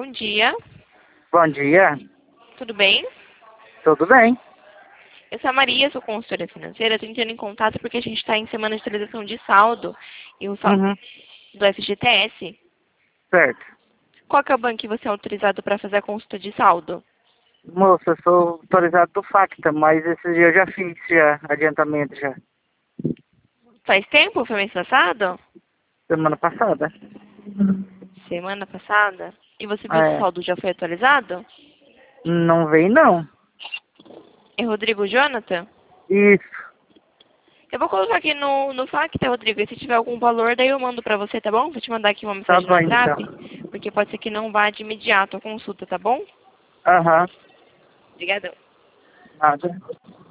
Bom dia. Bom dia. Tudo bem? Tudo bem? Eu sou a Maria, sou consultora financeira. Estou entrando em contato porque a gente está em semana de atualização de saldo e o saldo Uhum. do FGTS. Certo. Qual que é o banco que você é autorizado para fazer a consulta de saldo? Moça, eu sou autorizado do Facta, mas esse dia eu já fiz adiantamento já. Faz tempo? Foi mês passado? Semana passada. Semana passada? E você viu se o É. saldo já foi atualizado? Não veio não. É Rodrigo Jonathan? Isso. Eu vou colocar aqui no Facta, Rodrigo, e se tiver algum valor, daí eu mando pra você, tá bom? Vou te mandar aqui uma Tá mensagem no bom WhatsApp, então. porque pode ser que não vá de imediato a consulta, tá bom? Aham. Obrigadão. Nada.